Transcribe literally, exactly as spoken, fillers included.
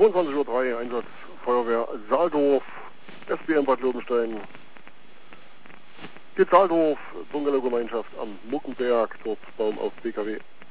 zweiundzwanzig Uhr drei, Einsatz Feuerwehr Saaldorf, S B M Bad Lobenstein. Die Saaldorf Bungalow-Gemeinschaft am Muckenberg, dort Baum auf B K W.